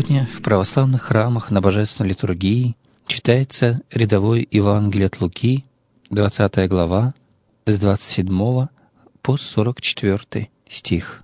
Сегодня в православных храмах на Божественной литургии читается рядовое Евангелие от Луки, 20 глава, с 27 по 44 стих.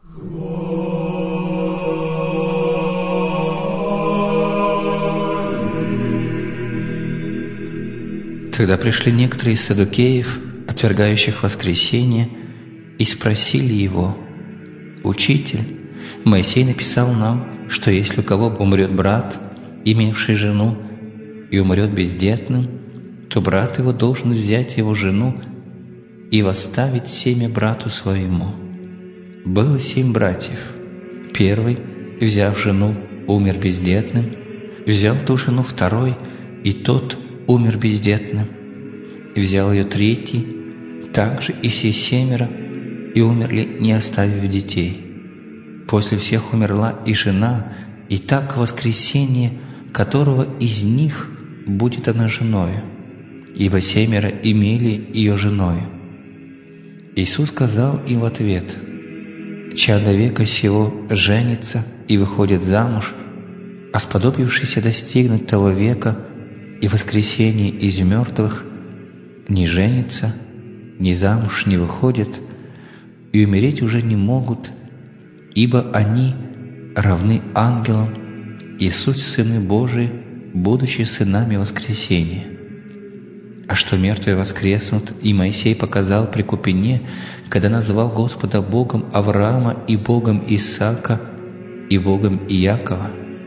Тогда пришли некоторые из саддукеев, отвергающих воскресение, и спросили его: «Учитель, Моисей написал нам, что если у кого умрет брат, имевший жену, и умрет бездетным, то брат его должен взять его жену и восставить семя брату своему. Было 7 братьев. Первый, взяв жену, умер бездетным, взял ту жену второй, и тот умер бездетным. Взял ее третий, также и все 7, и умерли, не оставив детей. После всех умерла и жена, и так воскресение, которого из них будет она женою, ибо 7 имели ее женою». Иисус сказал им в ответ: «Чадо века сего женится и выходит замуж, а сподобившийся достигнуть того века и воскресения из мертвых не женится, ни замуж не выходит, и умереть уже не могут, ибо они равны ангелам и суть сыны Божии, будучи сынами воскресения. А что мертвые воскреснут, и Моисей показал при купине, когда назвал Господа Богом Авраама и Богом Исаака и Богом Иакова.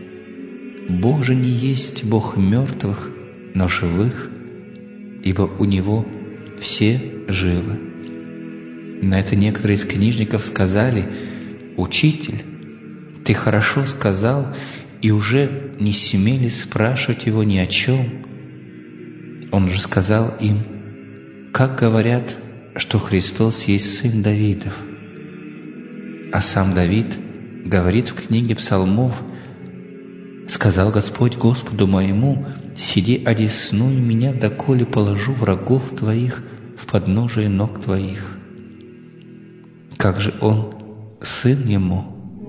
Бог же не есть Бог мертвых, но живых, ибо у Него все живы». На это некоторые из книжников сказали: «Учитель, ты хорошо сказал», и уже не смели спрашивать его ни о чем. Он же сказал им: «Как говорят, что Христос есть сын Давидов? А сам Давид говорит в книге Псалмов: сказал Господь Господу моему: сиди одесную меня, доколе положу врагов твоих в подножие ног твоих». Как же он сын ему?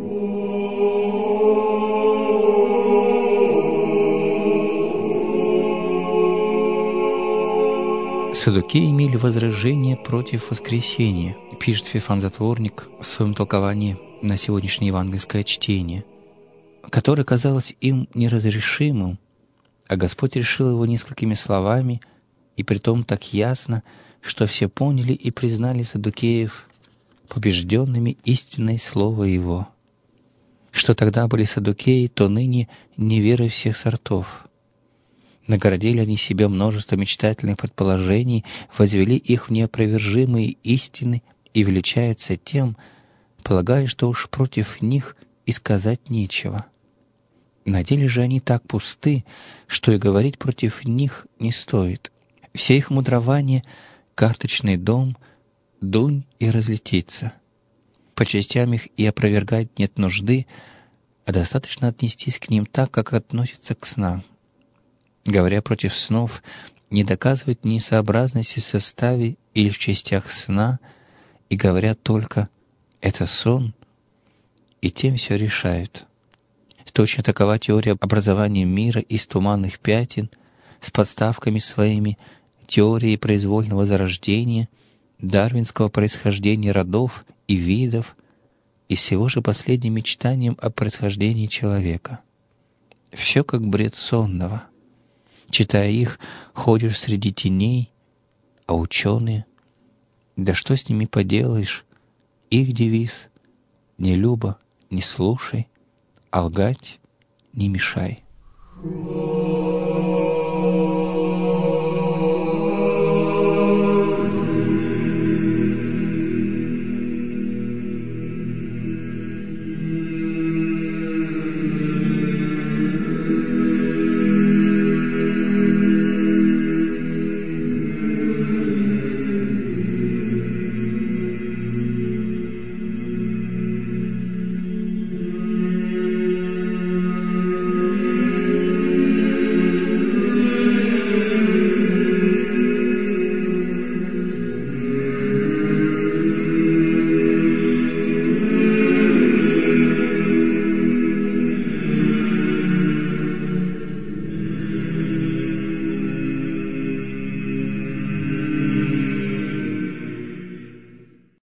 Саддукеи имели возражение против воскресения, пишет Феофан Затворник в своем толковании на сегодняшнее евангельское чтение, которое казалось им неразрешимым, а Господь решил его несколькими словами, и притом так ясно, что все поняли и признали саддукеев побежденными истинной слова Его. Что тогда были саддукеи, то ныне неверы всех сортов. Нагородили они себя множество мечтательных предположений, возвели их в неопровержимые истины и величаются тем, полагая, что уж против них и сказать нечего. На деле же они так пусты, что и говорить против них не стоит. Все их мудрование — карточный дом, дунь и разлетится. По частям их и опровергать нет нужды, а достаточно отнестись к ним так, как относятся к снам. Говоря против снов, не доказывают несообразности в составе или в частях сна, и говорят только «это сон», и тем все решают. Точно такова теория образования мира из туманных пятен с подставками своими, теорией произвольного зарождения, дарвинского происхождения родов и видов, и всего же последним мечтанием о происхождении человека. Все как бред сонного. Читая их, ходишь среди теней, а ученые, да что с ними поделаешь, их девиз — не люба, не слушай, а лгать не мешай.